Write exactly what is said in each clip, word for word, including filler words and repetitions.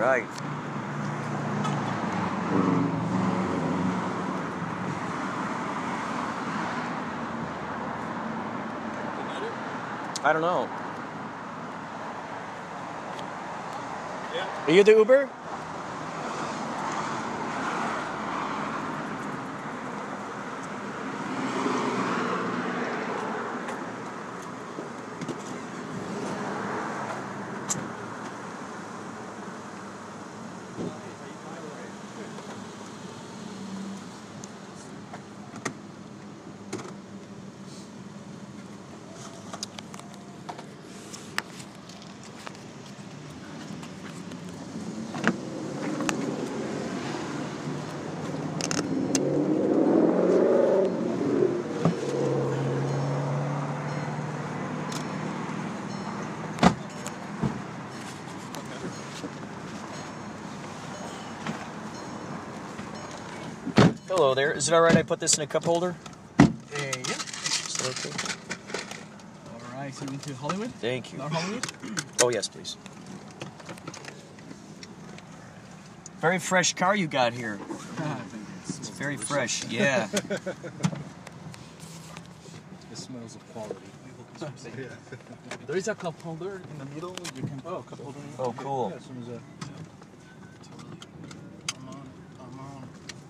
Right. I don't know. Yeah. Are you the Uber? Hello there. Is it all right I put this in a cup holder? Uh, yeah. Is that okay? All right, so into Hollywood? Thank you. Not Hollywood? Oh, yes, please. Very fresh car you got here. it's It's very fresh, yeah. It smells of quality. Yeah. There is a cup holder in the middle. You can. Oh, cup holder. Oh, cool. Yeah, as soon as that. I'm on. I'm on.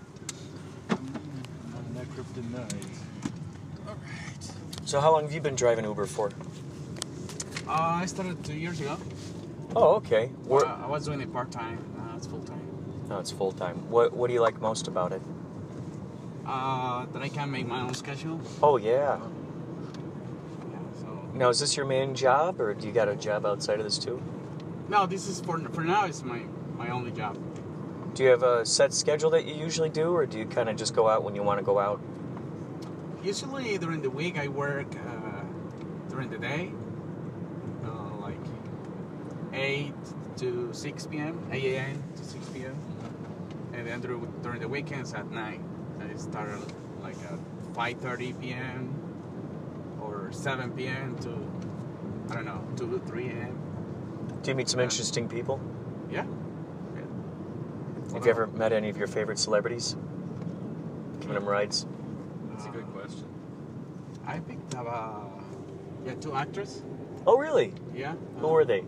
I'm on that kryptonite. All right. So how long have you been driving Uber for? Uh, I started two years ago. Oh, okay. Where, Uh, I was doing it part time. Now it's full time. no, it's full time. What What do you like most about it? Uh, that I can make my own schedule. Oh, yeah. Yeah. So Now, is this your main job, or do you got a job outside of this too? no, this is for for now. It's my my only job. Do you have a set schedule that you usually do, or do you kind of just go out when you want to go out? Usually during the week I work uh, during the day, uh, like eight to six p.m., eight a.m. to six p.m. And then dur- during the weekends at night, I start like at five thirty p.m. or seven p.m. to, I don't know, two to three a.m. Do you meet some interesting people? Yeah. Have you ever met any of your favorite celebrities? Giving them rides? That's a good question. I picked up uh, yeah, two actors. Oh, really? Yeah. Who were they?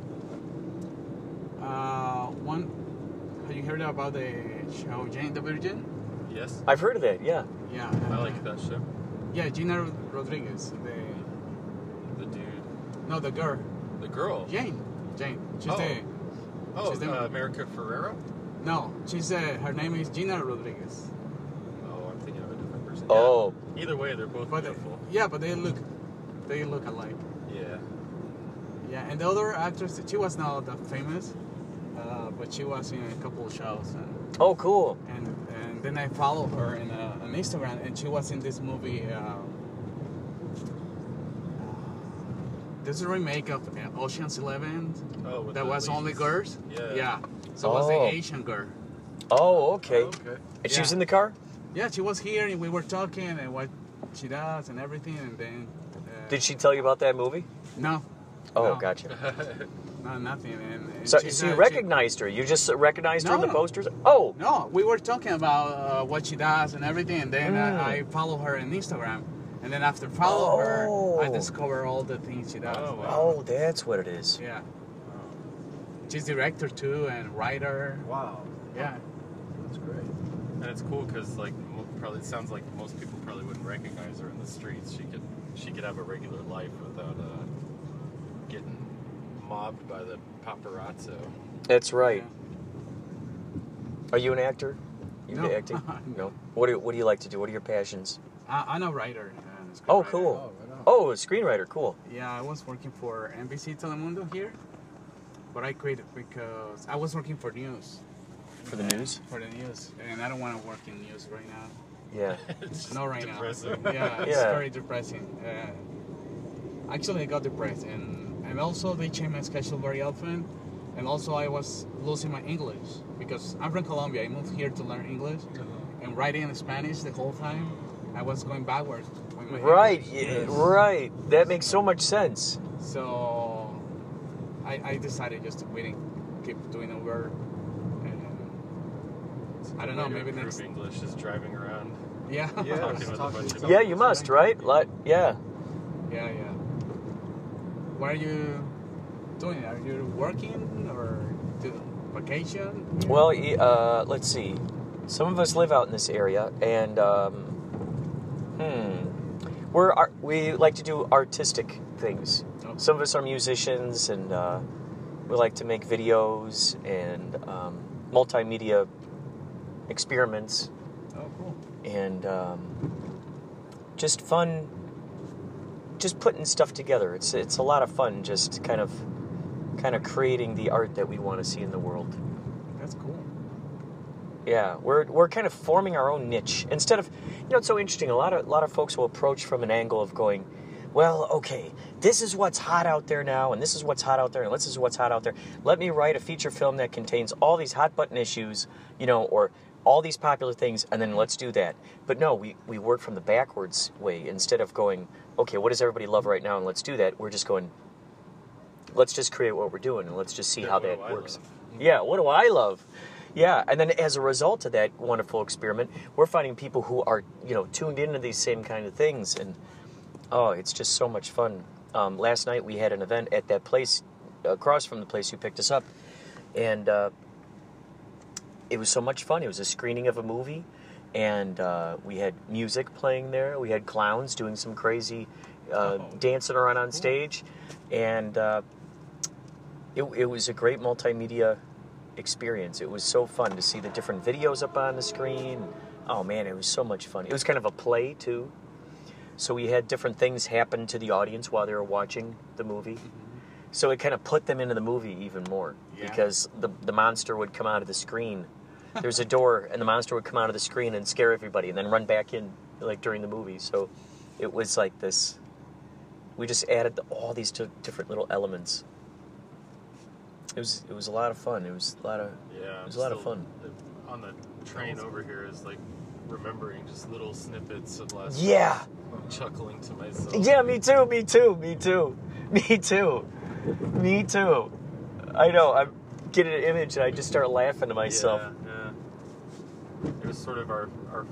Uh, one, have you heard about the show Jane the Virgin? Yes. I've heard of it, yeah. Yeah. I uh, like that show. Yeah, Gina Rodriguez. The The dude. no, the girl. The girl. Jane. Jane. She's Oh. the Oh, she's the- uh, America Ferrero? no. She's uh, her name is Gina Rodriguez. Oh, I'm thinking of a different person. Oh. Yeah. Either way, they're both But beautiful. yeah, but they look, they look alike. Yeah. Yeah, and the other actress, she was not that famous, uh, but she was in a couple of shows, and Oh, cool. and, and then I followed her in uh, on Instagram, and she was in this movie. Uh, this is a remake of uh, Ocean's Eleven. Oh, with That the was only leads. girls. Yeah. Yeah. So it was the Oh. Asian girl. Oh, okay. Oh, okay. And she was Yeah. in the car? Yeah, she was here, and we were talking, and what she does, and everything, and then. Uh, Did she tell you about that movie? No. Oh, No. gotcha. No, nothing. And, and So, she so you said- recognized her? You just recognized her in No, the no. posters? Oh, She, no, we were talking about uh, what she does and everything, and then Mm. uh, I follow her on Instagram, and then after follow her, I Oh. discover all the things she does. Oh, wow. oh, that's what it is. Yeah. She's director too and writer. Wow. Yeah. That's great. And it's cool because, like, mo- probably it sounds like most people probably wouldn't recognize her in the streets. She could, she could have a regular life without uh, getting mobbed by the paparazzo. That's right. Yeah. Are you an actor? You No. into acting? No. What do, what do you like to do? What are your passions? I, I'm a writer. and a Oh, scriptwriter. cool. right on. Oh, a screenwriter. Cool. Yeah, I was working for N B C Telemundo here, but I quit because I was working for news. For the news? For the news, and I don't want to work in news right now. Yeah. It's No, right depressing. now. Yeah, it's Yeah. very depressing. Uh, actually, I got depressed, and and also they change my schedule very often, and also I was losing my English because I'm from Colombia. I moved here to learn English, and writing in Spanish the whole time, I was going backwards. with my Right. English. Yeah, right. That makes so much sense. So I, I decided just to quit and keep doing Uber. I don't know, Way to maybe improve next. English is driving around. Yeah. Yeah, Talking just with a talking bunch to of- some- Yeah, you must, right? Like, yeah. Yeah, yeah. What are you doing? Are you working or doing vacation? Well, y- uh, let's see. Some of us live out in this area, and um, hmm, we're ar- we like to do artistic things. Okay. Some of us are musicians, and uh, we like to make videos and um, multimedia experiments, Oh, cool. and um, just fun. Just putting stuff together. It's it's a lot of fun. Just kind of, kind of creating the art that we want to see in the world. That's cool. Yeah, we're we're kind of forming our own niche instead of, you know, it's so interesting. A lot of a lot of folks will approach from an angle of going, well, okay, this is what's hot out there now, and this is what's hot out there, and this is what's hot out there. Let me write a feature film that contains all these hot button issues, you know, or all these popular things, and then let's do that. But no, we we work from the backwards way instead of going, okay, what does everybody love right now, and let's do that. We're just going, let's just create what we're doing, and let's just see Yeah, how what that do I works. love? Yeah, what do I love? Yeah, and then as a result of that wonderful experiment, we're finding people who are, you know, tuned into these same kind of things, and oh, it's just so much fun. Um, last night we had an event at that place across from the place you picked us up, and uh, it was so much fun. It was a screening of a movie, and uh, we had music playing there. We had clowns doing some crazy uh, Oh. dancing around on stage, and uh, it, it was a great multimedia experience. It was so fun to see the different videos up on the screen. Oh man, it was so much fun. It was kind of a play too. So we had different things happen to the audience while they were watching the movie. So it kind of put them into the movie even more, Yeah. because the the monster would come out of the screen. There's a door, and the monster would come out of the screen and scare everybody, and then run back in like during the movie. So it was like this. We just added all these t- different little elements. It was it was a lot of fun. It was a lot of Yeah, It was a lot of still- fun. the- On the train over here is like remembering just little snippets of last. yeah. night, chuckling to myself. Yeah, me too, me too, me too, me too, me too. I know, I get an image and I just start laughing to myself. Yeah, yeah. It was sort of our our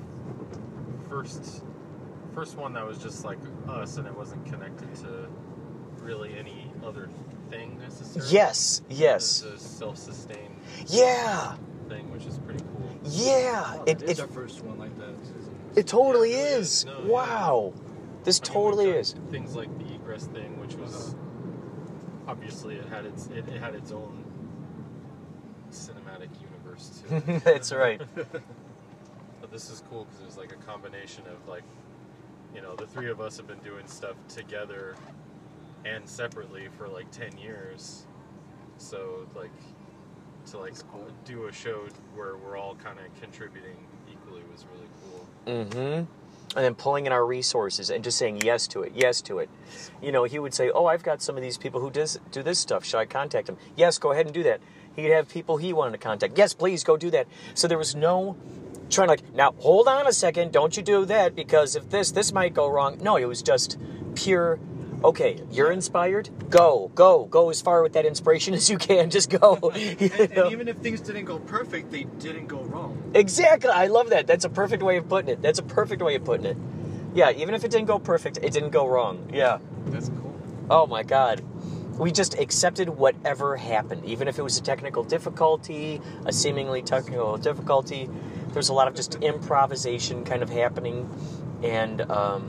first first one that was just like us, and it wasn't connected to really any other thing necessarily. Yes, yes. It was a self-sustained Yeah, thing, which is pretty cool. yeah. Oh, It, that is it, our first one like that. Isn't it totally Yeah, it really is. is. No, yeah. Wow. This I mean, totally we've done is. Things like the egress thing, which was obviously it had its it, it had its own cinematic universe too. That's right. But this is cool because it was like a combination of like, you know, the three of us have been doing stuff together and separately for like ten years. So like to like do a show where we're all kind of contributing equally was really cool. Mm-hmm. And then pulling in our resources and just saying yes to it, yes to it. You know, he would say, oh, I've got some of these people who does, do this stuff. Should I contact them? Yes, go ahead and do that. He'd have people he wanted to contact. Yes, please, go do that. So there was no trying to like, now, hold on a second. Don't you do that, because if this, this might go wrong. No, it was just pure, okay, you're inspired? Go, go, go as far with that inspiration as you can. Just go. You And, know? and even if things didn't go perfect, they didn't go wrong. Exactly. I love that. That's a perfect way of putting it. That's a perfect way of putting it. Yeah, even if it didn't go perfect, it didn't go wrong. Yeah. That's cool. Oh my God. We just accepted whatever happened, even if it was a technical difficulty, a seemingly technical difficulty. There's a lot of just improvisation kind of happening, and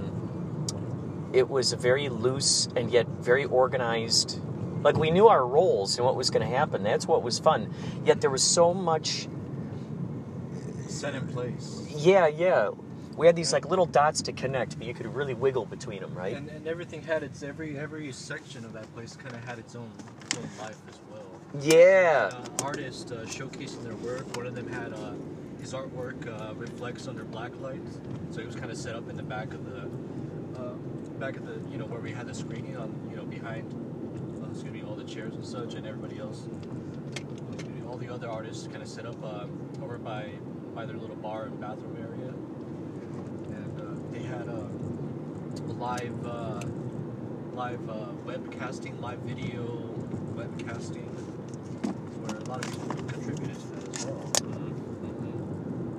um, it was a very loose and yet very organized. Like, we knew our roles and what was going to happen. That's what was fun. Yet there was so much. Set in place. Yeah, yeah. We had these like little dots to connect, but you could really wiggle between them, right? And, and everything had its every every section of that place kind of had its own, its own life as well. Yeah. Uh, artists uh, showcasing their work. One of them had uh, his artwork uh, reflects under black lights, so he was kind of set up in the back of the uh, back of the you know where we had the screening on you know behind uh, excuse me all the chairs and such, and everybody else, uh, all the other artists kind of set up uh, over by by their little bar and bathroom area, and uh, they had a uh, live uh, live uh, webcasting, live video webcasting, where a lot of people contributed to that as well.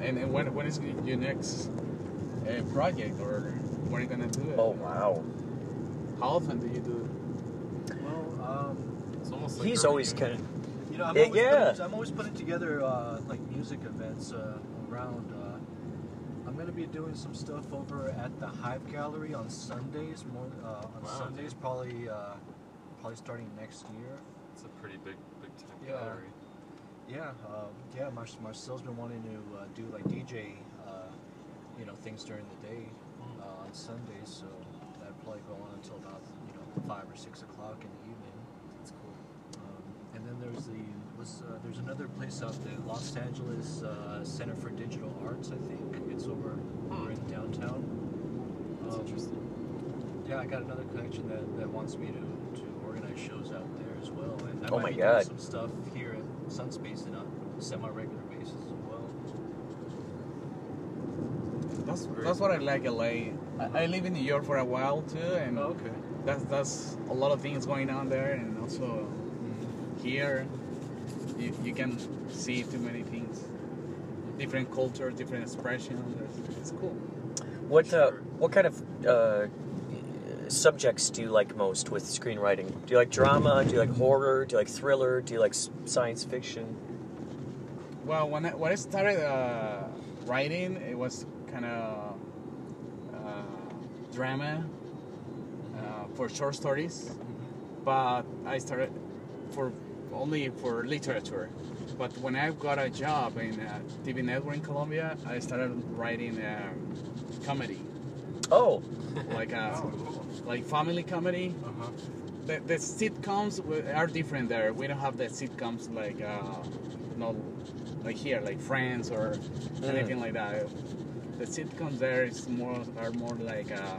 And, and when when is your next uh, project, or when are you gonna do it? Oh wow. How often do you do it? Well, um, It's almost like He's a always reunion. kind of. you know, I'm Yeah, always, yeah. Putting, I'm always putting together uh, like music events uh, around. Uh, I'm gonna be doing some stuff over at the Hive Gallery on Sundays. More uh, on Wow. Sundays, probably uh, probably starting next year. It's a pretty big, big time Yeah. gallery. Yeah, uh, yeah. Mar- Marcel's been wanting to uh, do like D J, uh, you know, things during the day uh, on Sundays. So that'd probably go on until about you know five or six o'clock in the evening. That's cool. Um, and then there's the was uh, there's another place out there, Los Angeles uh, Center for Digital Arts. I think it's over, over in downtown. That's Um, interesting. Yeah, I got another connection that, that wants me to, to organize shows out there as well. And I Oh might my be God. doing some stuff here at Sunspace on a semi-regular basis as well. That's Great. that's what I like L A. I, I live in New York for a while too, and Oh, okay. that's that's a lot of things going on there, and also here you, you can see too many things, different cultures, different expressions. It's, it's cool. What uh, Sure. what kind of uh, subjects do you like most with screenwriting? Do you like drama? Do you like horror? Do you like thriller? Do you like s- science fiction? Well, when I, when I started uh, writing, it was kind of uh, drama uh, for short stories, but I started for only for literature. But when I got a job in a T V network in Colombia, I started writing um, comedy, Oh, like a, Oh, cool. like family comedy. Uh-huh. The, the sitcoms w- are different there. We don't have the sitcoms like uh, no, like here, like Friends or Mm. anything like that. The sitcoms there is more are more like uh,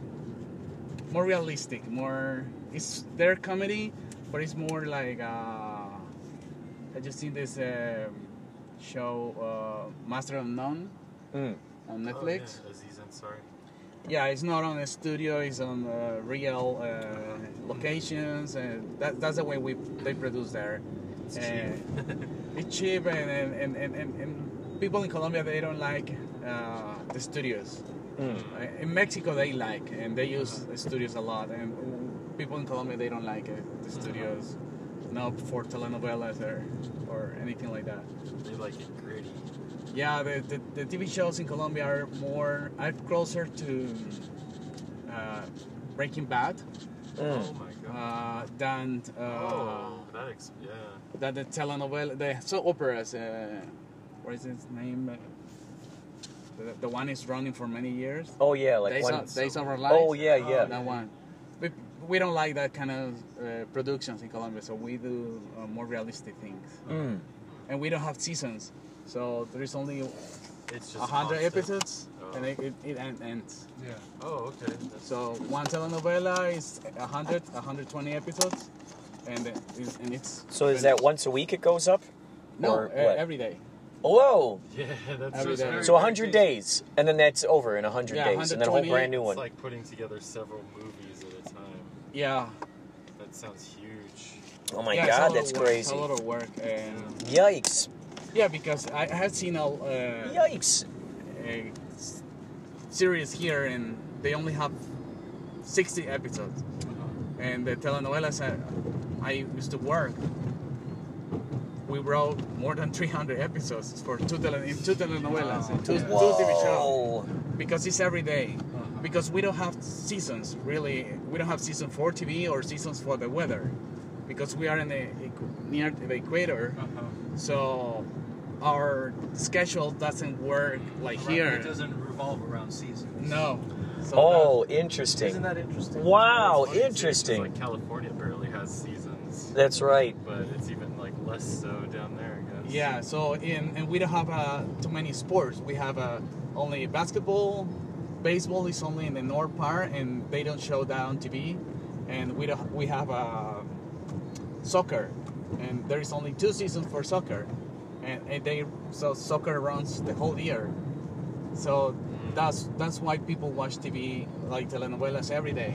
more realistic. More it's their comedy, but it's more like uh, I just seen this um show uh, Master of None mm. on Oh, Netflix. yeah. Aziz Ansari. Yeah, it's not on a studio. It's on uh, real uh, locations, and that, that's the way we they produce there. It's And cheap. it's cheap, and and, and, and, and and people in Colombia they don't like uh, the studios. Mm. Uh, In Mexico they like, and they use the studios a lot. And people in Colombia they don't like it, the studios, not for telenovelas or or anything like that. They like it gritty. Yeah, the, the, the T V shows in Colombia are more, are closer to uh, Breaking Bad Mm. Oh my god. uh, than, uh, oh, that ex- yeah. than the telenovela, the soap operas. Uh, what is his name? Uh, the, the one is running for many years. Oh yeah, like Days, one. of, Days of Our Lives. Oh yeah, Oh, yeah. That one. We, we don't like that kind of uh, productions in Colombia, so we do uh, more realistic things. Mm. And we don't have seasons, so there is only It's just a hundred constant. episodes, Oh. and it, it, it en- ends. Yeah. Oh, okay. That's, So one telenovela is a hundred, a hundred twenty episodes, and it is, and it's. So is that once a week it goes up? No, or uh, what? every day. Whoa! yeah, that's Every just day. very So big one hundred thing. days, and then that's over in one hundred Yeah, days, and then a whole 120 brand new It's one. like putting together several movies at a time. Yeah. That sounds huge. Oh my yeah, it's a god, lot of that's work, crazy. It's a lot of work, and Yikes! yeah, because I I have seen a, uh, Yikes! a s- series here, and they only have sixty episodes, and the telenovelas I, I used to work. We wrote more than three hundred episodes for two tele, in two telenovelas, and two, Yeah. two T V shows. Whoa! Because it's every day. Uh-huh. Because we don't have seasons, really. We don't have season for T V or seasons for the weather. Because we are in the equ- near the equator, Uh-huh. so our schedule doesn't work like Right, here. It doesn't revolve around seasons. No. So Oh, Isn't interesting. that interesting? Wow, It's funny, too, 'cause, interesting. Like California barely has seasons, That's right. but it's even like less so down there, I guess. yeah. So in and we don't have uh, too many sports. We have uh, only basketball, baseball is only in the north part, and they don't show that on T V. And we don't. We have uh, soccer, and there is only two seasons for soccer, and, and they so soccer runs the whole year. So that's that's why people watch T V like telenovelas every day.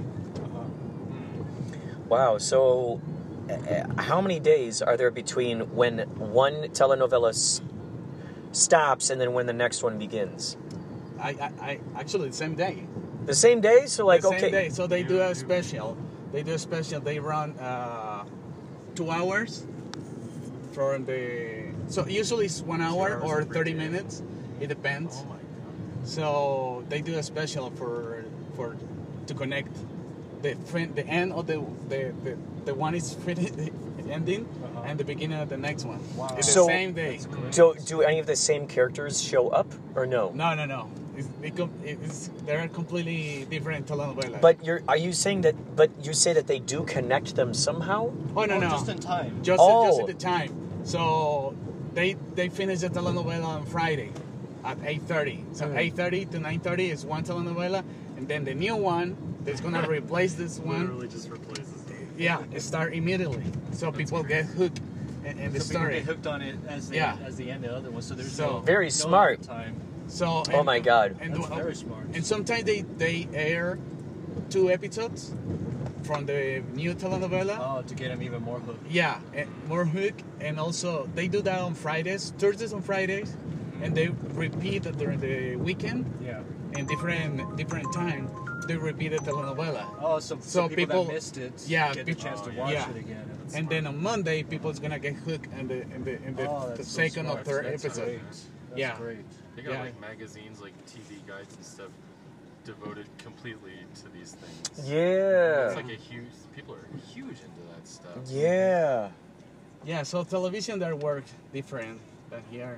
Wow. So, uh, how many days are there between when one telenovela s- stops and then when the next one begins? I, I, I actually the same day. The same day? So like the same okay. day. So they do a special. They do a special. They run uh, two hours from the. So usually it's one hour hours or every thirty day. minutes. It depends. Oh my god. So they do a special for for to connect the fin- the end of the the, the, the one is finished the ending Uh-huh. and the beginning of the next one. Wow. It's So- the same day. That's great. Do do any of the same characters show up or no? No, no, no. It's, it, com- it's they're completely different telenovelas. But you're are you saying that? But you say that they do connect them somehow? oh no, Oh, no, just in time. just Oh. just at the time. So they they finish the telenovela on Friday at eight thirty. So Mm. eight thirty to nine thirty is one telenovela, and then the new one that's gonna replace this one. Literally just replaces it. Yeah, it start immediately, so people get hooked in, in the So people story. get hooked on it as they Yeah. as the end of the other one. So there's So- no, Very no smart. time. So Oh my God. And, That's the- very smart. and sometimes they they air two episodes from the new telenovela. Oh, to get them even more hooked. Yeah, and more hook, and also they do that on Fridays, Thursdays and Fridays, and they repeat it during the weekend Yeah. in different different time. They repeat the telenovela, Oh, so, so, So people, people- that missed it yeah, get peop- the chance to oh, watch yeah. it again. and then on Monday people's gonna get hooked in the in the in the, Oh, the that's so second or smart. third That's episode. Great. That's Yeah. great. They got Yeah. like magazines, like T V guides and stuff, devoted completely to these things. Yeah. It's like a huge. People are huge into that stuff. Yeah. Yeah, so television there works different than here.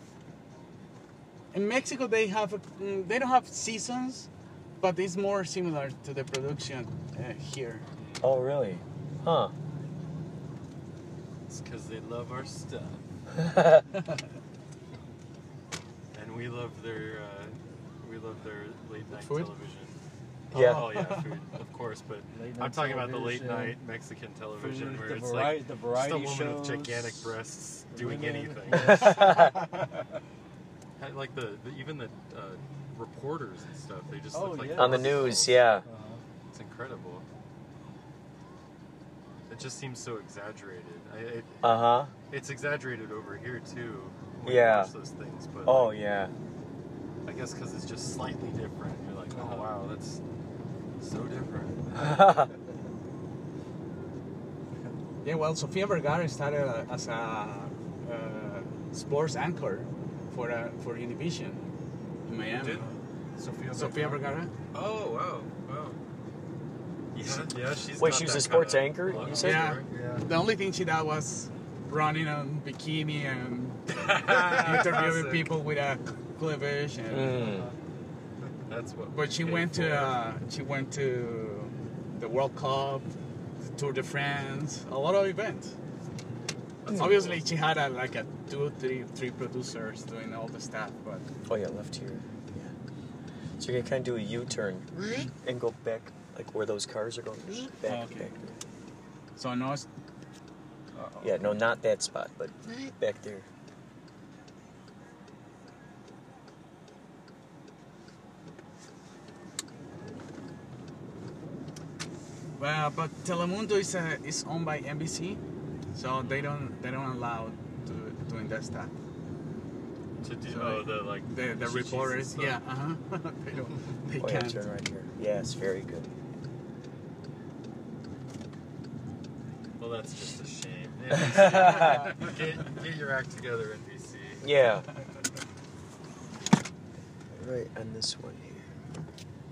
In Mexico, they have a, mm, they don't have seasons, but it's more similar to the production uh, here. Oh really? Huh. It's because they love our stuff, and we love their uh, we love their late night Food? television. Yeah. Oh yeah, food, of course. But Late night I'm talking about the late television, night Mexican television food, where the it's vari- like the just a variety woman with shows, gigantic breasts doing women. anything. Like the, the even the uh, reporters and stuff, they just Oh, look like yeah. On the marbles. news, yeah. Uh-huh. It's incredible. It just seems so exaggerated. I, it, Uh huh. it's exaggerated over here too. When Yeah. You watch those things, but Oh like, yeah. I guess because it's just slightly different. You're like, oh wow, that's so different. Yeah, well, Sofia Vergara started uh, as a uh, sports anchor for uh, for Univision in Miami. did? Sophia, Sofia Vergara. Oh wow, wow. Yeah, yeah. She's Wait, got she was that a sports kinda anchor, look. you said? Yeah. Yeah. The only thing she did was running on bikini and interviewing Sick. people with a cleavage. And, Mm. That's what. But she we went paid to for. uh, she went to the World Cup, the Tour de France, a lot of events. That's Obviously, cool. she had a, like a two, three, three producers doing all the stuff. But Oh yeah, left here. Yeah. So you're gonna kind of do a U-turn and go back, like where those cars are going. Back, Oh, okay. back. so no, it's, Yeah, no, not that spot, but back there. well, but Telemundo is uh, is owned by N B C, so they don't they don't allow to doing that stuff. To do So, oh the like The the cheese and reporters, stuff. yeah, uh huh. they don't, they Oh yeah, can't. turn right here. Yes, very good. Well, that's just a shame. Yeah, get, get your act together, N B C. Yeah. Right on this one here.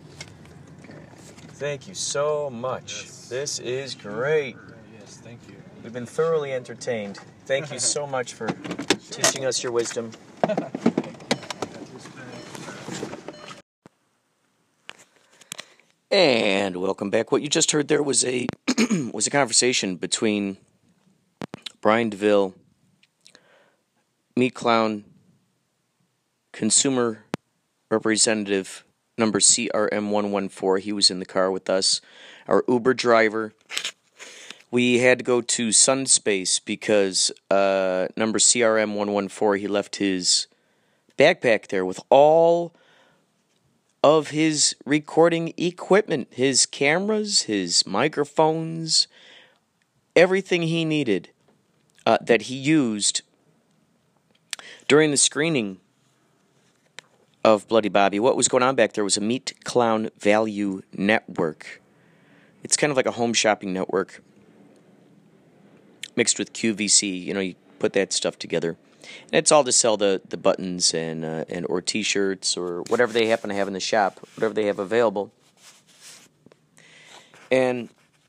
Thank you so much. Yes. This is great. Yes, thank you. We've been thoroughly entertained. Thank you so much for teaching us your wisdom. And welcome back. What you just heard there was a was a conversation between Brian DeVille, Meat Clown, consumer representative number C R M one one four. He was in the car with us. Our Uber driver. We had to go to Sunspace because uh, number C R M one one four, he left his backpack there with all of his recording equipment, his cameras, his microphones, everything he needed uh, that he used During the screening of Bloody Bobby, what was going on back there was a Meat Clown Value Network. It's kind of like a home shopping network mixed with Q V C. You know, you put that stuff together. And it's all to sell the, the buttons and uh, and or T-shirts or whatever they happen to have in the shop, whatever they have available. And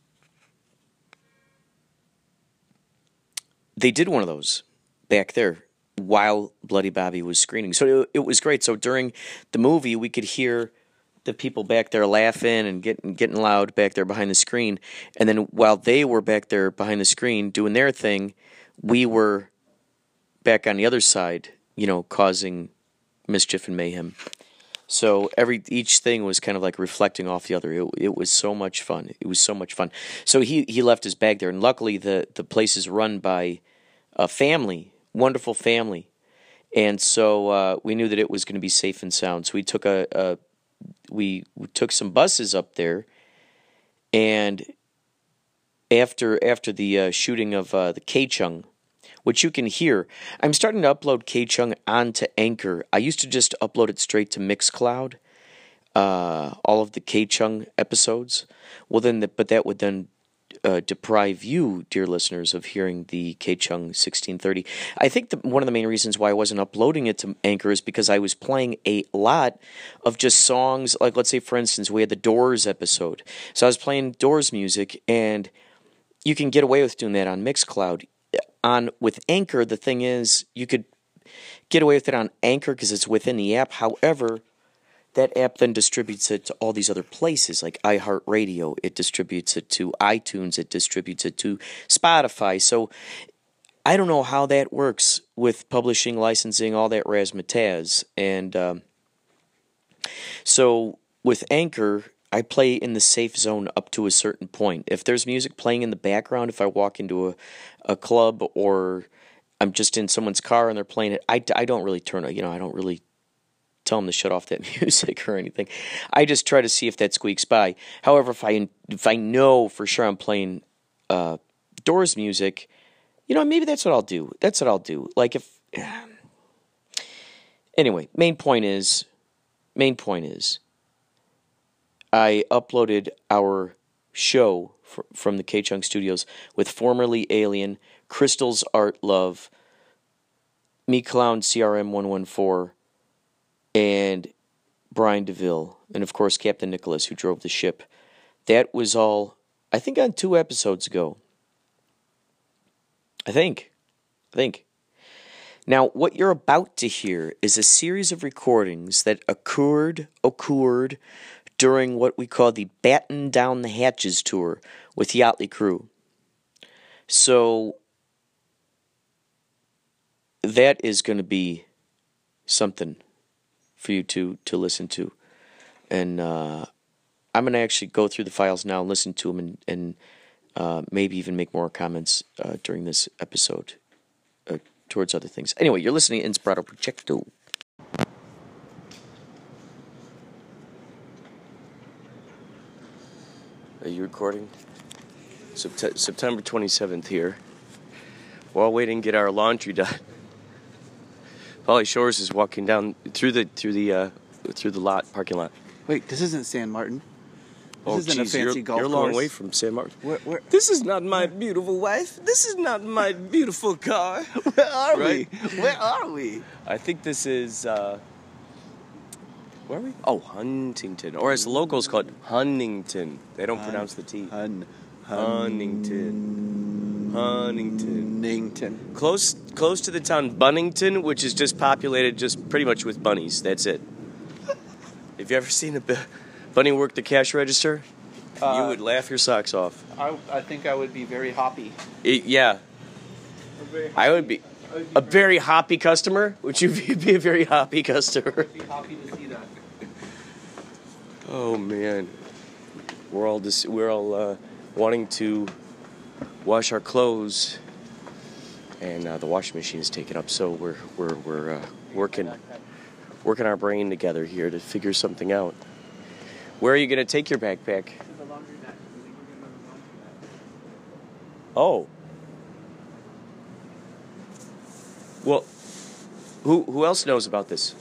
they did one of those back there while Bloody Bobby was screening. So it, it was great. So during the movie, we could hear the people back there laughing and getting getting loud back there behind the screen. And then while they were back there behind the screen doing their thing, we were back on the other side, you know, causing mischief and mayhem. So every each thing was kind of like reflecting off the other. It, it was so much fun. It was so much fun. So he, he left his bag there, and luckily the, the place is run by a family, wonderful family, and so uh, we knew that it was going to be safe and sound. So we took a, a we, we took some buses up there, and after after the uh, shooting of uh, the K-Chung, which you can hear, I'm starting to upload K-Chung onto Anchor. I used to just upload it straight to Mixcloud, uh, all of the K-Chung episodes. Well, then, the, but that would then uh, deprive you, dear listeners, of hearing the K-Chung sixteen thirty. I think the, one of the main reasons why I wasn't uploading it to Anchor is because I was playing a lot of just songs. Like, let's say, for instance, we had the Doors episode. So I was playing Doors music, and you can get away with doing that on Mixcloud. On with Anchor, the thing is, you could get away with it on Anchor because it's within the app. However, that app then distributes it to all these other places, like iHeartRadio. It distributes it to iTunes. It distributes it to Spotify. So I don't know how that works with publishing, licensing, all that razzmatazz. And um, so with Anchor, I play in the safe zone up to a certain point. If there's music playing in the background, if I walk into a, a club or I'm just in someone's car and they're playing it, I, I don't really turn it, you know, I don't really tell them to shut off that music or anything. I just try to see if that squeaks by. However, if I if I know for sure I'm playing uh, Doors music, you know, maybe that's what I'll do. That's what I'll do. Like if... Anyway, main point is, main point is, I uploaded our show fr- from the K-Chung Studios with formerly Alien, Crystal's Art Love, Meat Clown C R M one one four, and Brian DeVille, and of course Captain Nicholas, who drove the ship. That was all, I think, on two episodes ago. I think. I think. Now, what you're about to hear is a series of recordings that occurred, occurred, during what we call the Batten Down the Hatches tour with Yachtly Crew. So that is going to be something for you to, to listen to. And uh, I'm going to actually go through the files now and listen to them and, and uh, maybe even make more comments uh, during this episode uh, towards other things. Anyway, you're listening to Inspirato Projecto. Are you recording? Sept- September twenty-seventh here. While waiting to get our laundry done, Polly Shores is walking down through the through the uh, through the lot parking lot. Wait, this isn't San Martin. This Oh, isn't geez, a fancy you're, golf you're a course. long way from San Martin. Where, where, This is not my beautiful wife. This is not my beautiful car. where are Right? we? Where are we? I think this is. Uh, where are we? Oh, Huntington, or as the locals call it, Huntington. They don't Hun- pronounce the T. Hun- Huntington. Huntington. Huntington. Close, close to the town Bunnington, which is just populated just pretty much with bunnies. That's it. Have you ever seen a bu- bunny work the cash register? Uh, you would laugh your socks off. I, I think I would be very hoppy. It- yeah, I would be a very hoppy customer. Would you be be a very hoppy customer? Be happy to see that. Oh man, we're all dis- we're all uh, wanting to wash our clothes, and uh, the washing machine is taken up. So we're we're we're uh, working working our brain together here to figure something out. Where are you gonna take your backpack? Oh. Well, Who who else knows about this?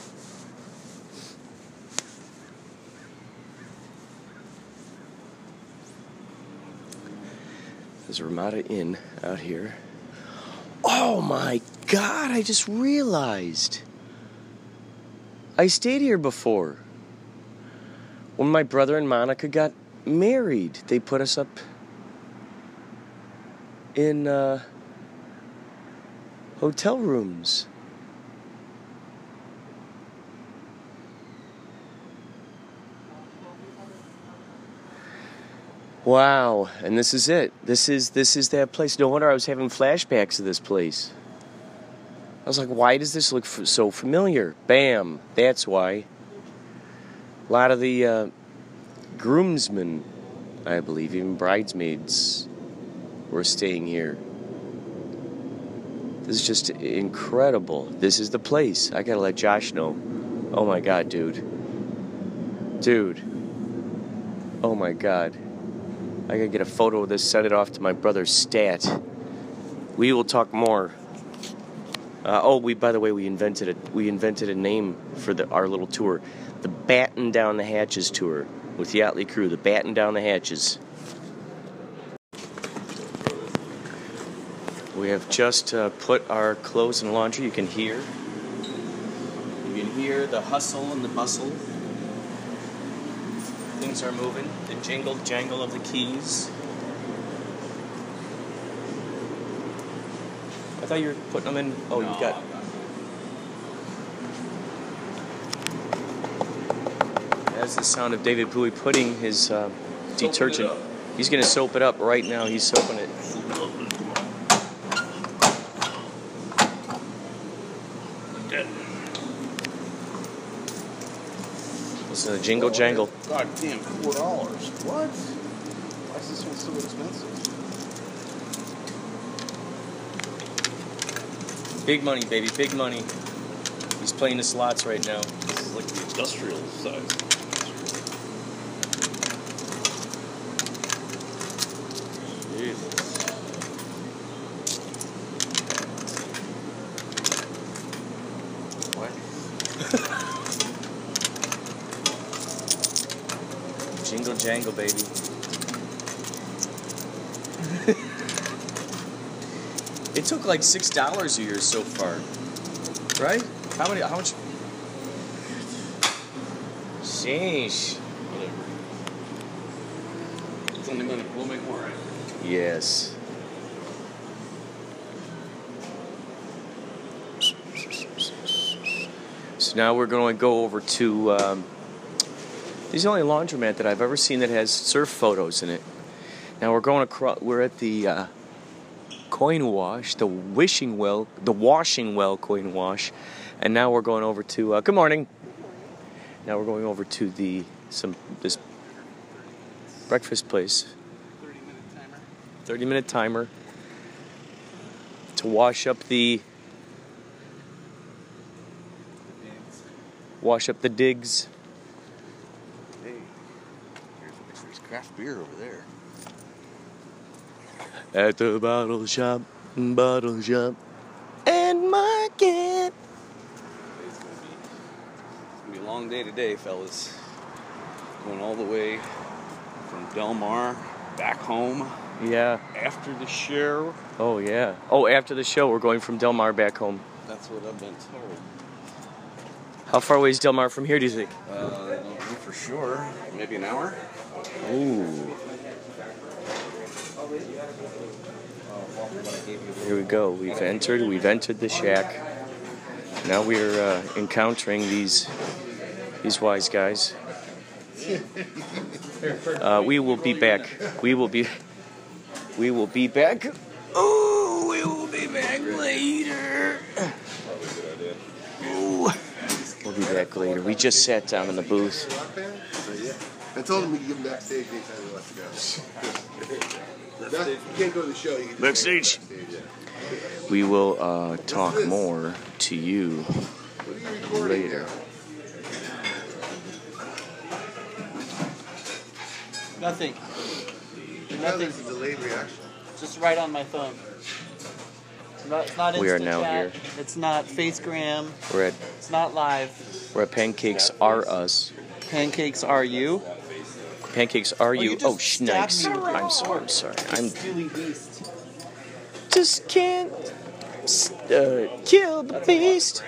There's a Ramada Inn out here. Oh my God, I just realized. I stayed here before. When my brother and Monica got married, they put us up in uh, hotel rooms. Wow, and this is it. This is this is that place. No wonder I was having flashbacks of this place. I was like, why does this look f- so familiar? Bam, that's why. A lot of the uh, groomsmen, I believe, even bridesmaids, were staying here. This is just incredible. This is the place. I gotta let Josh know. Oh my God, dude. Dude. Oh my God. I gotta get a photo of this, send it off to my brother Stat. We will talk more. Uh, oh, we by the way, we invented a we invented a name for the our little tour, the Batten Down the Hatches tour with the Yachtly crew. The Batten Down the Hatches. We have just uh, put our clothes in the laundry. You can hear, you can hear the hustle and the bustle. Things are moving. The jingle jangle of the keys. I thought you were putting them in. Oh, No, you got. That's the sound of David Bowie putting his uh, detergent. He's gonna soap it up right now. He's soaping it. Listen to the jingle jangle. God damn, four dollars. What? Why is this one so expensive? Big money, baby, big money. He's playing the slots right now. This is like the industrial size. Jesus. What? Jingle jangle, baby. It took like six dollars a year so far, right? How many? How much? Sheesh. Whatever. It's only gonna we'll make more, right? Yes. So now we're going to go over to. Um, this is the only laundromat that I've ever seen that has surf photos in it. Now we're going across. We're at the. Uh, Coin wash, the wishing well, the washing well coin wash, and now we're going over to. Uh, good morning. Now we're going over to the some this breakfast place. Thirty minute timer. Thirty minute timer to wash up the wash up the digs. Hey, here's, there's craft beer over there. At the bottle shop, bottle shop, and market. It's gonna be, it's gonna be a long day today, fellas. Going all the way from Del Mar back home Yeah. after the show. Oh yeah. Oh, after the show, we're going from Del Mar back home. That's what I've been told. How far away is Del Mar from here, do you think? Uh, I don't know for sure. Maybe an hour. Ooh. Here we go. We've entered. We've entered the shack. Now we're uh, encountering these these wise guys. Uh, we will be back. We will be. We will be back. Oh, we will be back later. Ooh. We'll be back later. We just sat down in the booth. I told him we could give him backstage anytime he wants to go. Not, you can't go to the show. You can just Backstage. hang out backstage, yeah. We will uh, talk more to you What are you recording later. Nothing. now? Now there's a delayed reaction. Just right on my phone. It's not, it's not We are Insta now chat. here. It's not Facegram. We're at It's not live. we're at Pancakes R Us. Pancakes are you? Pancakes are you? you Oh, just stabbed schnikes. me with I'm your sorry. I'm sorry. I'm Silly beast. just can't uh, kill the beast.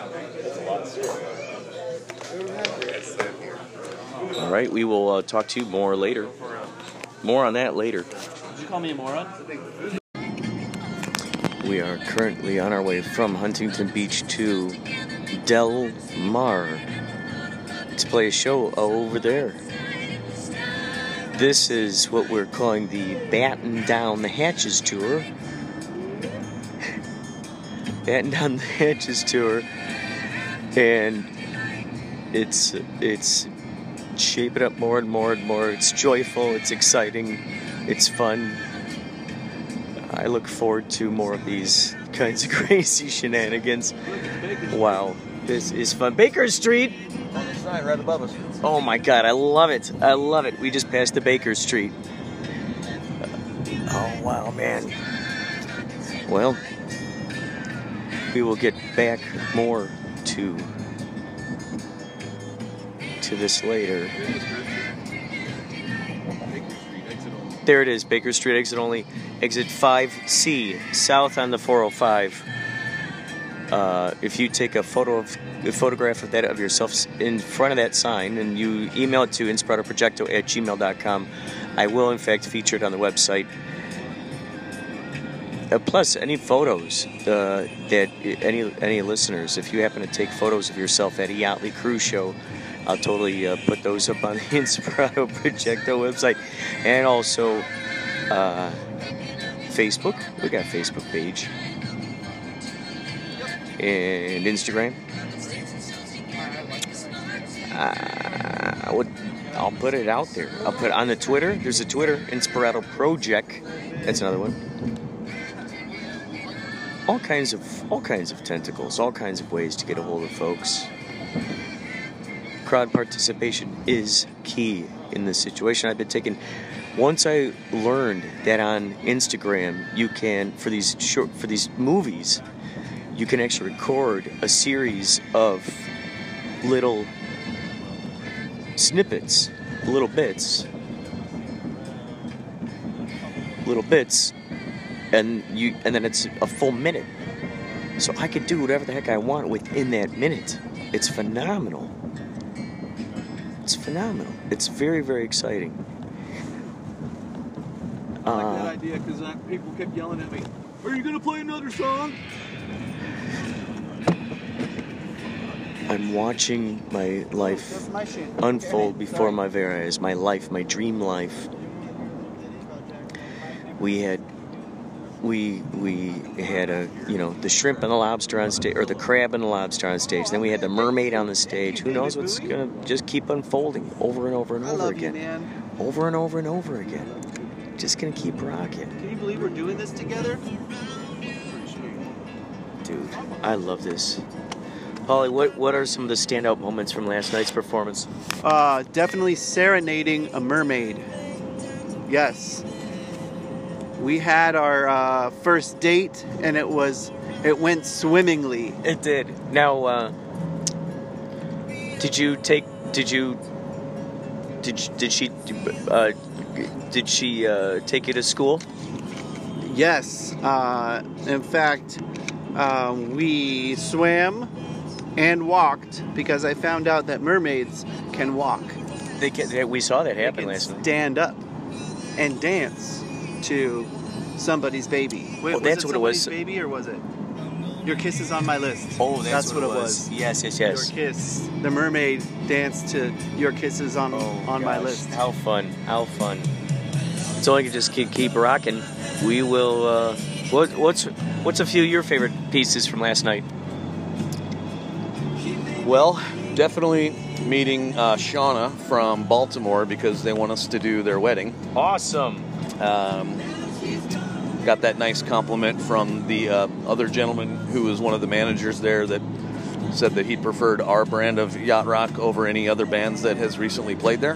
All right, we will uh, talk to you more later. More on that later. Did you call me a moron? We are currently on our way from Huntington Beach to Del Mar to play a show over there. This is what we're calling the Batten Down the Hatches tour. Batten Down the Hatches tour, and it's it's shaping up more and more and more. It's joyful. It's exciting. It's fun. I look forward to more of these kinds of crazy shenanigans. Wow, this is fun. Baker Street. On the sign right above us. Oh my God, I love it. I love it. We just passed the Baker Street. Oh wow, man. Well, we will get back more to to this later. There it is, Baker Street, exit only, exit five C, south on the four oh five. Uh, if you take a photo of a photograph of that of yourself in front of that sign and you email it to inspiratoprojecto at gmail dot com, I will in fact feature it on the website. Uh, plus, any photos uh, that any any listeners, if you happen to take photos of yourself at a Yachtly Cruise Show, I'll totally uh, put those up on the Inspirato Projecto website, and also uh, Facebook. We got a Facebook page and Instagram. Uh, I would, I'll put it out there. I'll put it on the Twitter. There's a Twitter, Inspirato Project. That's another one. All kinds of all kinds of tentacles, all kinds of ways to get a hold of folks. Crowd participation is key in this situation. I've been taking. Once I learned that on Instagram you can, for these short for these movies, you can actually record a series of little snippets, little bits, little bits, and you, and then it's a full minute. So I could do whatever the heck I want within that minute. It's phenomenal. It's phenomenal. It's very, very exciting. I like Uh, that idea because uh, people kept yelling at me, "Are you going to play another song?" I'm watching my life That's my shit. unfold Okay, before sorry. my very eyes. My life, my dream life. We had, we we had a you know the shrimp and the lobster on stage, or the crab and the lobster on stage. Then we had the mermaid on the stage. Who knows what's gonna just keep unfolding over and over and I over love you, again, man. over and over and over again. Just gonna keep rocking, Can you believe we're doing this together? dude. I love this. Holly, what what are some of the standout moments from last night's performance? Uh, definitely serenading a mermaid. Yes. We had our uh, first date, and it was it went swimmingly. It did. Now, uh, did you take? Did you? Did you- did she? Uh, did she uh, take you to school? Yes. Uh, in fact, um, we swam and walked because I found out that mermaids can walk. They can, we saw that They happen can last night. stand up and dance to somebody's baby. Wait, Oh, was that's it what it was. somebody's baby or was it Your Kiss Is on My List? Oh, that's, what, it was. Yes, yes, yes. Your Kiss. The mermaid danced to Your Kisses on Oh, on my gosh, list. How fun! How fun! So I can just keep keep rocking. We will. Uh, what what's what's a few of your favorite pieces from last night? Well, definitely meeting uh, Shauna from Baltimore because they want us to do their wedding. Awesome. Um, got that nice compliment from the uh, other gentleman who was one of the managers there that said that he preferred our brand of yacht rock over any other bands that has recently played there.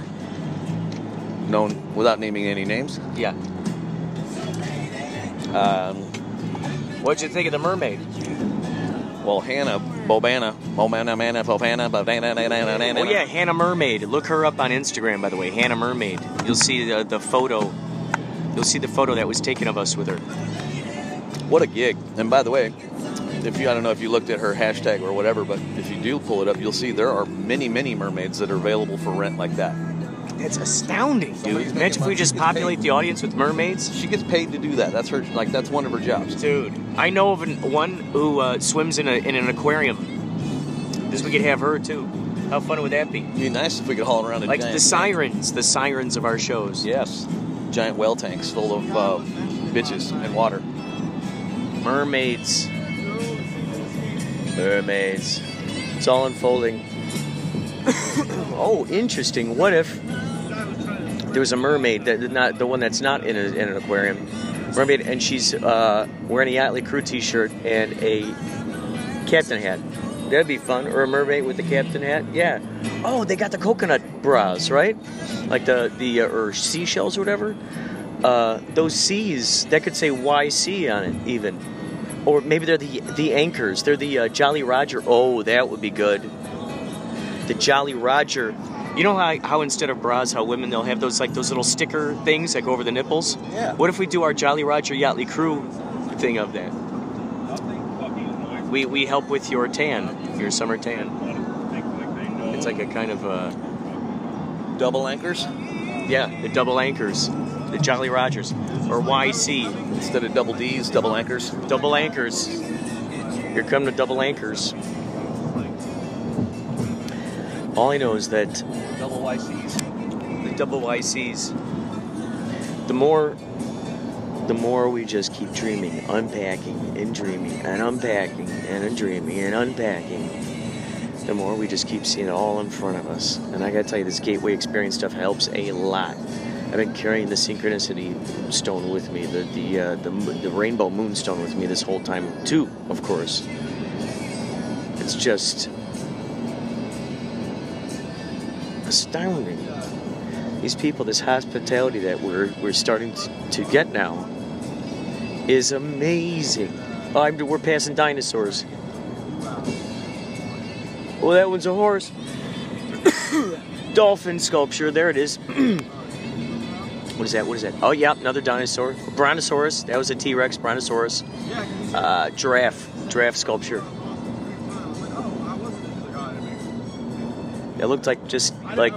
Known without naming any names. Yeah. Um, What'd you think of the mermaid? Well, Hannah Bobana, Bobana, Mana, Bobana, Bobana. Oh yeah, Hannah Mermaid. Look her up on Instagram, by the way. Hannah Mermaid. You'll see the, the photo. You'll see the photo that was taken of us with her. What a gig! And by the way, if you I don't know if you looked at her hashtag or whatever, but if you do pull it up, you'll see there are many, many mermaids that are available for rent like that. That's astounding, dude. Imagine if we just populate the audience with mermaids. She gets paid to do that. That's her. Like that's one of her jobs. Dude, I know of an, one who uh, swims in, a, in an aquarium. This we could have her too. How fun would that be? It'd be nice if we could haul around a like giant the sirens, the sirens of our shows. Yes, giant well tanks full of uh, bitches and water. Mermaids. Mermaids. It's all unfolding. Oh, interesting. What if there was a mermaid, that not the one that's not in, a, in an aquarium, mermaid, and she's uh, wearing a Yachtly Crew T-shirt and a captain hat? That'd be fun. Or a mermaid with a captain hat. Yeah. Oh, they got the coconut bras, right? Like the the uh, or seashells or whatever. Uh, those C's that could say Y C on it, even. Or maybe they're the the anchors. They're the uh, Jolly Roger. Oh, that would be good. The Jolly Roger. You know how, how instead of bras, how women, they'll have those like those little sticker things that go over the nipples? Yeah. What if we do our Jolly Roger Yachtly Crew thing of that? We we help with your tan, your summer tan. It's like a kind of a... Double anchors? Yeah, the double anchors. The Jolly Rogers. Or Y C. Instead of double D's, double anchors? Double anchors. Here come the double anchors. All I know is that Double Y C's. the double Y Cs, the more the more we just keep dreaming, unpacking and dreaming and unpacking and dreaming and unpacking, the more we just keep seeing it all in front of us. And I gotta tell you, this Gateway Experience stuff helps a lot. I've been carrying the Synchronicity Stone with me, the the uh, the, the Rainbow Moonstone with me this whole time too, of course. It's just astounding. These people, this hospitality that we're we're starting to, to get now is amazing. Oh, I'm, we're passing dinosaurs. Oh, that one's a horse. Dolphin sculpture. There it is. What is that? What is that? Oh, yeah, another dinosaur. Brontosaurus. That was a T-Rex. Brontosaurus. Uh, giraffe. Giraffe sculpture. It looked like just like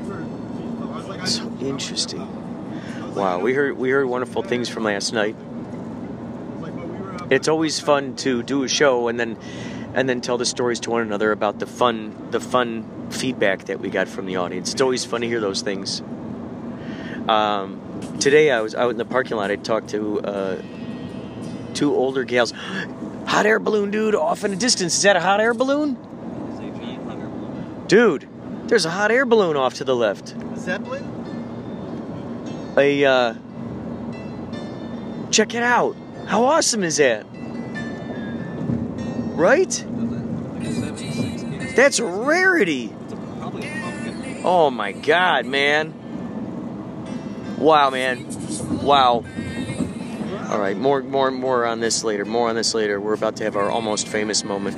so interesting. Wow, we heard we heard wonderful things from last night. It's always fun to do a show and then and then tell the stories to one another about the fun the fun feedback that we got from the audience. It's always fun to hear those things. Um, today I was out in the parking lot. I talked to uh, two older gals. Hot air balloon, dude, off in the distance. Is that a hot air balloon? Dude, there's a hot air balloon off to the left. A Zeppelin? A, uh... Check it out. How awesome is that? Right? That's a rarity. Oh my god, man. Wow, man. Wow. Alright, more, more, more on this later. More on this later. We're about to have our almost famous moment.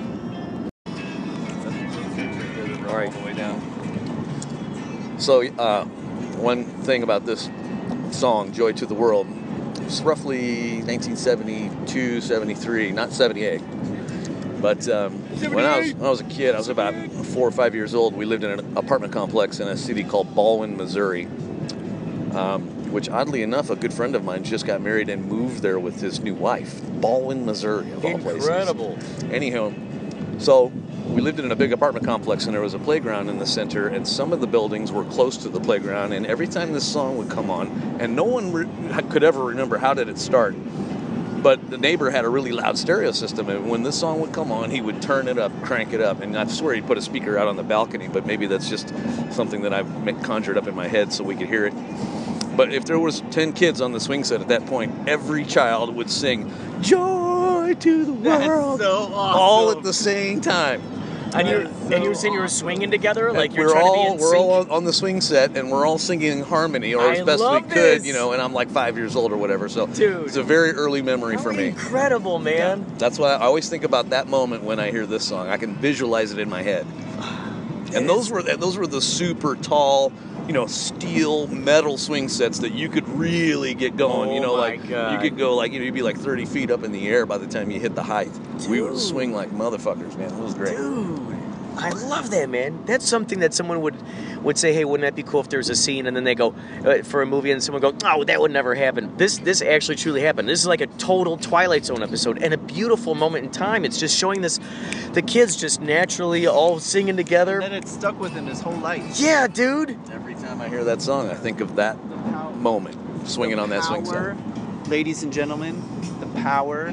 All the way down. So, uh, one thing about this song, Joy to the World, it's roughly nineteen seventy-two, seventy-three, not seventy-eight. But um, when, I was, when I was a kid, I was about four or five years old, we lived in an apartment complex in a city called Baldwin, Missouri, um, which oddly enough, a good friend of mine just got married and moved there with his new wife. Baldwin, Missouri, of all places. Incredible. Anyhow, so we lived in a big apartment complex, and there was a playground in the center, and some of the buildings were close to the playground, and every time this song would come on, and no one re- could ever remember how did it start, but the neighbor had a really loud stereo system, and when this song would come on, he would turn it up, crank it up, and I swear he'd put a speaker out on the balcony, but maybe that's just something that I've conjured up in my head so we could hear it. But if there was ten kids on the swing set at that point, every child would sing, "Joy to the world," That's so awesome. all at the same time. And you and you were saying you were swinging together, like you're we're trying all to be in we're sync? all on- on the swing set, and we're all singing in harmony, or as I best we love could, this. you know. And I'm like five years old or whatever, so Dude. it's a very early memory for me. Incredible, man. That's why I always think about that moment when I hear this song. I can visualize it in my head. And those were those were the super tall, you know, steel metal swing sets that you could really get going. Oh you know, my like God. you could go like you know you'd be like thirty feet up in the air by the time you hit the height. We would Dude. swing like motherfuckers, man. It was great. Dude, I love that, man. That's something that someone would would say, hey, wouldn't that be cool if there was a scene, and then they go uh, for a movie, and someone go, oh, that would never happen. This this actually truly happened. This is like a total Twilight Zone episode, and a beautiful moment in time. It's just showing this, the kids just naturally all singing together. And then it stuck with him his whole life. Yeah, dude. Every time I hear that song, I think of that moment, swinging on that swing Power, set. ladies and gentlemen, the power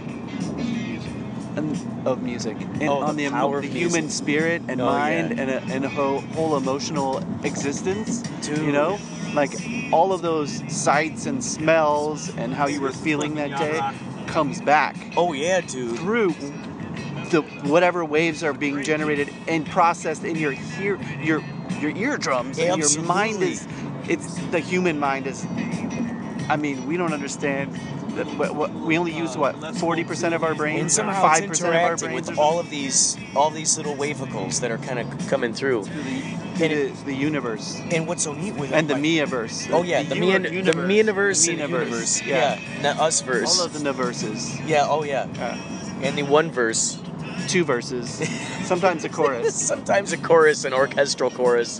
and, of music, and Oh, the on the, emo- power the of human music. spirit and Oh, mind yeah. and a, and a whole, whole emotional existence. Dude. You know, like all of those sights and smells and how you were feeling that day comes back Oh, yeah, dude. through the whatever waves are being generated and processed in your hear your your eardrums and your mind Absolutely. is it's the human mind is I mean we don't understand that what, what we only use what forty percent of our brains And somehow five it's percent of our interacting brains with or all of these all these little wavicles that are kind of coming through. the, the, the universe And what's so neat with it, and the like- Miaverse. Oh yeah, the, the me uni- and the universe, me-universe the and the universe, universe. yeah. Yeah, not us verse. all of the universes. Yeah, oh yeah. Yeah. And the one verse. Two verses, sometimes a chorus. Sometimes a chorus, an orchestral chorus.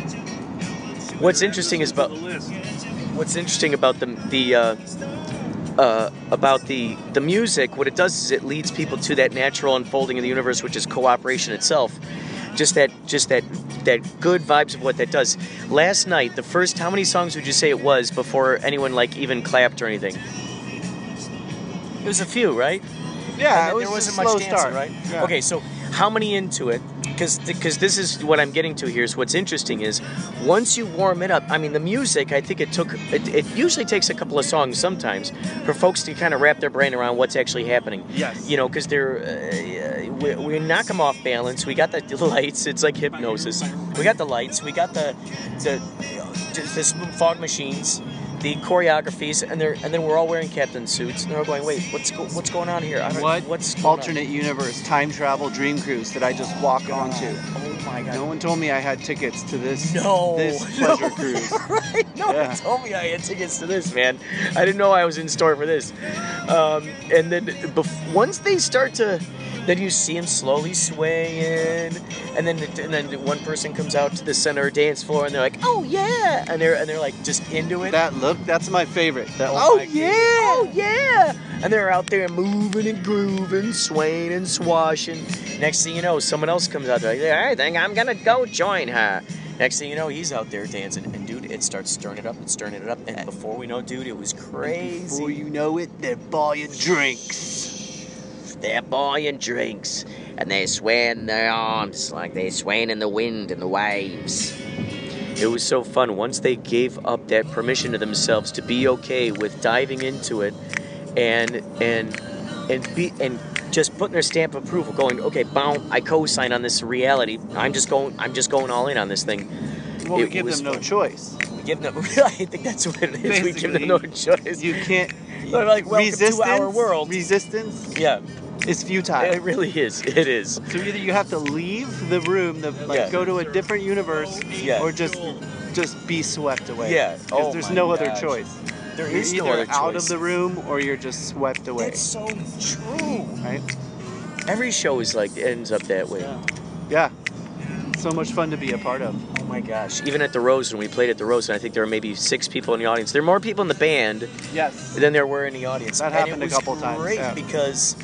What's interesting is about what's interesting about the the uh, uh, about the the music. What it does is it leads people to that natural unfolding of the universe, which is cooperation itself. Just that, just that, that good vibes of what that does. Last night, the first, how many songs would you say it was before anyone like even clapped or anything? It was a few, right? Yeah, And it was there wasn't a much slow dancing, start. right? Yeah. Okay, so how many into it? Because because this is what I'm getting to here. Is what's interesting is once you warm it up. I mean, the music. I think it took. It, it usually takes a couple of songs sometimes for folks to kind of wrap their brain around what's actually happening. Yes. You know, because they're uh, we, we knock them off balance. We got the lights. It's like hypnosis. We got the lights. We got the the the fog machines. The choreographies, and they're and then we're all wearing captain suits, and they're all going, wait, what's go, what's going on here? I don't, What what's going on? alternate universe time travel dream cruise did I just walk onto? Oh my god! No one told me I had tickets to this No, this no. pleasure cruise. Right? No Yeah. one told me I had tickets to this, man. I didn't know I was in store for this. Um, and then bef- once they start to, then you see them slowly swaying, and then and then one person comes out to the center dance floor, and they're like, oh yeah, and they're and they're like just into it. That look, that's my favorite. That Oh my yeah, oh yeah, and they're out there moving and grooving, swaying and swashing. Next thing you know, someone else comes out there. Like, I think I'm gonna go join her. Next thing you know, he's out there dancing, and dude, it starts stirring it up and stirring it up, and before we know, dude, it was crazy. Before you know it, they're buying drinks. They're buying drinks and they're swaying their arms like they're swaying in the wind and the waves. It was so fun once they gave up that permission to themselves to be okay with diving into it, and and and be and just putting their stamp of approval, going, okay, boom, I co-sign on this reality. I'm just going, I'm just going all in on this thing. Well, we It give was them no fun. choice. We give them. I think that's what it is. We give them no choice. You can't. They're like, welcome resistance, to our world. Resistance Yeah, is futile. it really is. It is. So either you have to leave the room, the, like Yeah. go to a different universe, Yeah. or just just be swept away. Yeah. Because Oh there's my no other gosh. choice. There You're is either no other out choice. of the room or you're just swept away. That's so true. Right? Every show is like ends up that way. Yeah. Yeah. So much fun to be a part of. Oh my gosh! Even at the Rose, when we played at the Rose, and I think there were maybe six people in the audience. There are more people in the band Yes. than there were in the audience. That And happened it a was couple times, Great yeah. because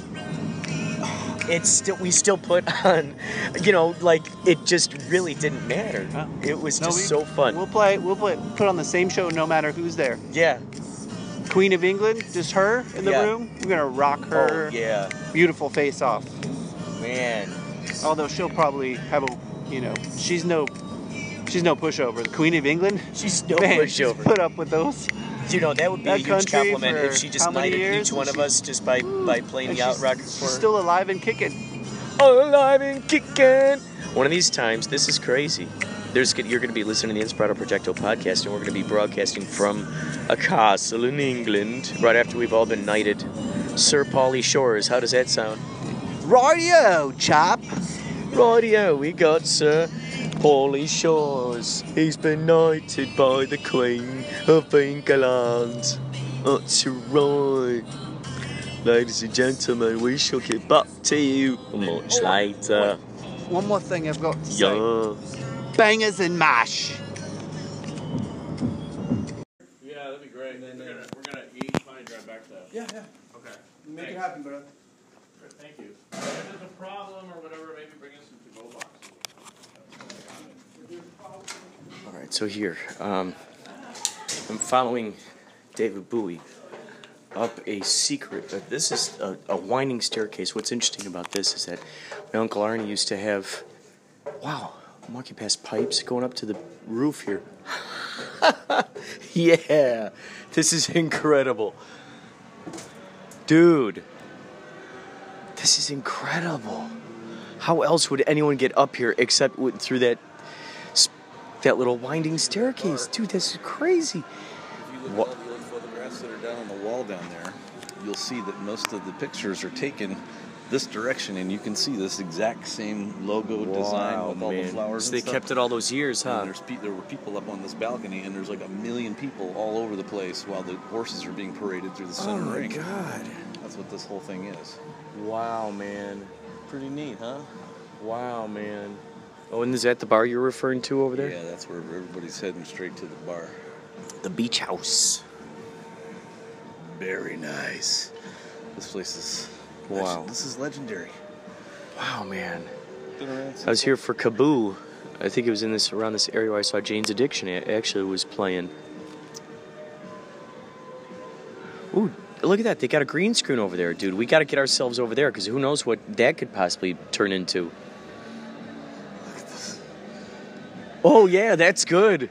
it's still we still put on, you know, like it just really didn't matter. Yeah. It was No, just we- so fun. We'll play. We'll play, put on the same show no matter who's there. yeah. Queen of England, just her in the Yeah. room. We're gonna rock her Oh yeah, beautiful face off. man. Although she'll probably have a, you know, she's no, she's no pushover. The Queen of England, She's no man, pushover. put up with those. You know, that would be That a huge country compliment for if she just how many knighted years? each one of She- us just by by playing And the out she's record for still alive and kicking. alive and kicking. One of these times, this is crazy. There's you're going to be listening to the Inspirato Projecto podcast, and we're going to be broadcasting from a castle in England right after we've all been knighted. Sir Pauly Shores, how does that sound? Rightio, chap. Rightio, we got Sir Pauly Shores. He's been knighted by the Queen of England. That's right. Ladies and gentlemen, we shall get back to you much later. One more thing I've got to say. Yeah. Bangers and mash. Yeah, that'd be great. And then we're gonna we're gonna eat, finally drive back to. Yeah, yeah. Okay. Make Thanks. it happen, bro. Great, thank you. If there's a problem or whatever, maybe bring us some to-go boxes. All right, so here, um, I'm following David Bowie up a secret. Uh, this is a, a winding staircase. What's interesting about this is that my Uncle Arnie used to have, wow, I'm walking past pipes going up to the roof here. Yeah, this is incredible. Dude, this is incredible. How else would anyone get up here except with, through that that little winding staircase? Dude, this is crazy. If you look What? at all the old photographs that are down on the wall down there, you'll see that most of the pictures are taken this direction, and you can see this exact same logo design with all the flowers. So and they stuff. kept it all those years, huh? And there's pe- there were people up on this balcony, and there's like a million people all over the place while the horses are being paraded through the Oh center my ring. God! That's what this whole thing is. Wow, man! Pretty neat, huh? Wow, man! Oh, and is that the bar you're referring to over there? Yeah, that's where everybody's heading straight to the bar. The beach house. Very nice. This place is Wow. legend- This is legendary. Wow, man! Been around since I was here for Kaboo. I think it was in this around this area where I saw Jane's Addiction. It actually was playing. Ooh, look at that! They got a green screen over there, dude. We got to get ourselves over there because who knows what that could possibly turn into. Look at this. Oh yeah, that's good.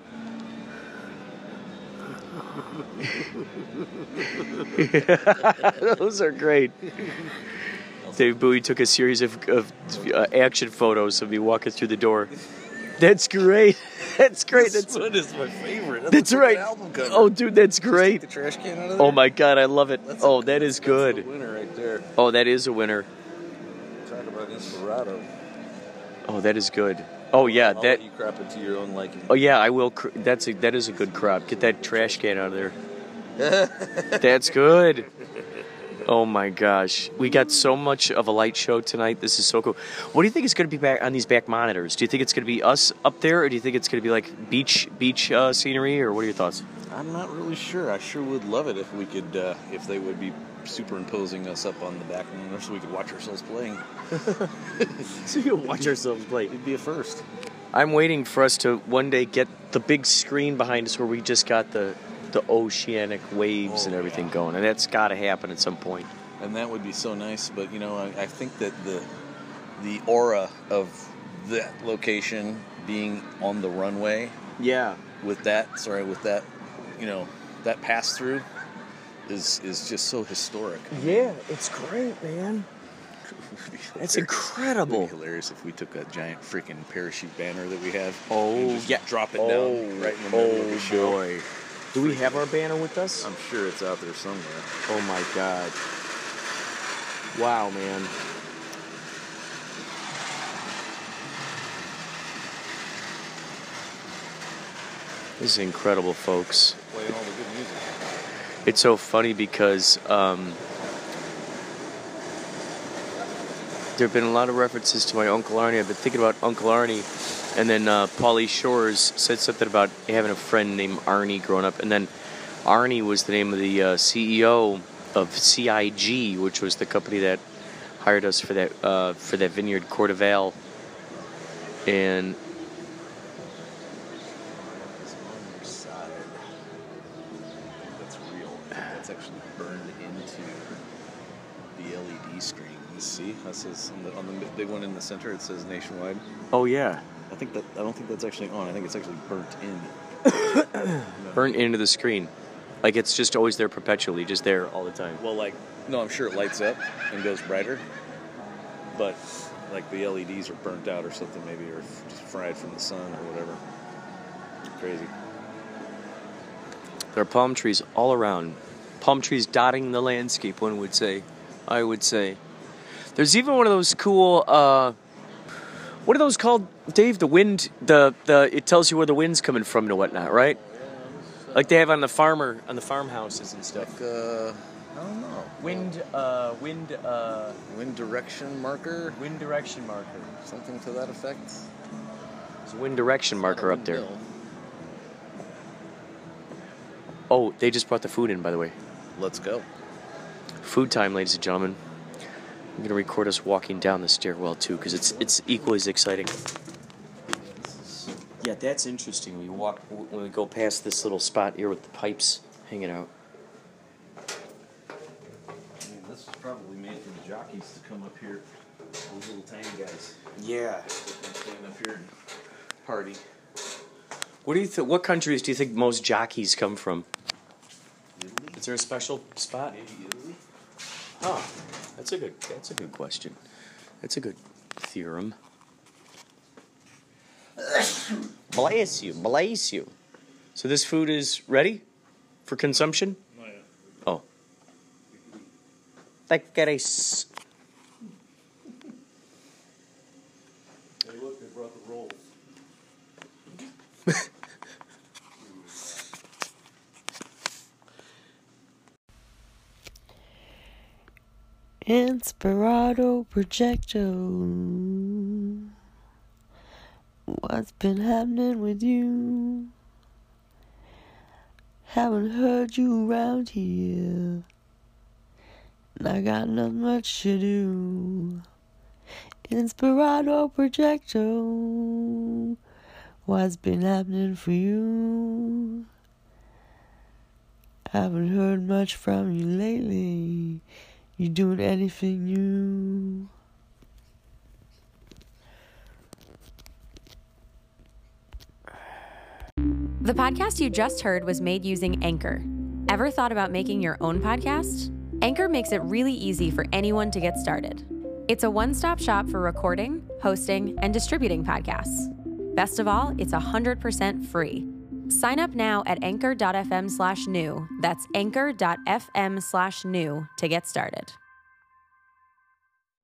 Those are great. Dave Bowie took a series of, of uh, action photos of me walking through the door. That's great. That's great. This That's one is my favorite. That's, that's a right. Album cover. Oh, dude, that's Just take great. the trash can out of there. Oh my God, I love it. That's Oh, a- that is that's good. the winner right there. Oh, that is a winner. Talk about Inspirato. Oh, that is good. Oh yeah, I'll that. let you crop it to your own liking. Oh yeah, I will. Cr- that's a that is a good crop. Get that trash can out of there. That's good. Oh my gosh, we got so much of a light show tonight. This is so cool. What do you think is going to be back on these back monitors? Do you think it's going to be us up there, or do you think it's going to be like beach beach uh, scenery, or what are your thoughts? I'm not really sure. I sure would love it if we could, uh, if they would be superimposing us up on the back monitor so we could watch ourselves playing. So you can watch ourselves play. It'd be a first. I'm waiting for us to one day get the big screen behind us where we just got the the oceanic waves Oh, and everything yeah. going, and that's got to happen at some point. And that would be so nice, but you know, I, I think that the the aura of that location being on the runway Yeah. with that, sorry, with that, you know, that pass through is is just so historic. Yeah, it's great, man. That's incredible. It'd be hilarious if we took a giant freaking parachute banner that we have Oh, and just yeah. drop it Oh, down right in the middle of oh, the show. boy. Do we have our banner with us? I'm sure it's out there somewhere. Oh my God. Wow, man. This is incredible, folks. Playing all the good music. It's so funny because um, there have been a lot of references to my Uncle Arnie. I've been thinking about Uncle Arnie, and then uh, Pauly Shores said something about having a friend named Arnie growing up, and then Arnie was the name of the uh, C E O of C I G, which was the company that hired us for that uh, for that vineyard, Cordeval, and It's on your side. That's real. That's actually burned into the L E D screen. You see? That says on the, on the big one in the center. It says Nationwide. oh yeah, I think that I don't think that's actually on. I think it's actually burnt in. burnt into the screen, like it's just always there perpetually, just there all the time. Well, like no, I'm sure it lights up and goes brighter, but like the L E Ds are burnt out or something, maybe, or just fried from the sun or whatever. Crazy. There are palm trees all around. Palm trees dotting the landscape, one would say. I would say. There's even one of those cool, uh, what are those called, Dave? The wind, the, the, it tells you where the wind's coming from and whatnot, right? Like they have on the farmer, on the farmhouses and stuff. Like, uh, I don't know. Wind, uh, wind, uh... Wind direction marker? Wind direction marker. Something to that effect? There's a wind direction marker up there. Mill. Oh, they just brought the food in, by the way. Let's go. Food time, ladies and gentlemen. I'm going to record us walking down the stairwell, too, because it's it's equally as exciting. Yeah, that's interesting. We walk when we go past this little spot here with the pipes hanging out. I mean, this was probably made for the jockeys to come up here. Those little tiny guys. Yeah. Stand up here and party. What do you think? What countries do you think most jockeys come from? Italy? Is there a special spot? Maybe Italy? Oh, that's a good. That's a good question. That's a good theorem. Bless you, bless you. So this food is ready for consumption? Oh, yeah. Oh. Like guys. Hey, look, they brought the rolls. Inspirato Projecto. What's been happening with you? Haven't heard you around here. And I got not much to do. Inspirato Projecto. What's been happening for you? Haven't heard much from you lately. You doing anything new? The podcast you just heard was made using Anchor. Ever thought about making your own podcast? Anchor makes it really easy for anyone to get started. It's a one-stop shop for recording, hosting, and distributing podcasts. Best of all, it's one hundred percent free. Sign up now at anchor.fm slash new. That's anchor.fm slash new to get started.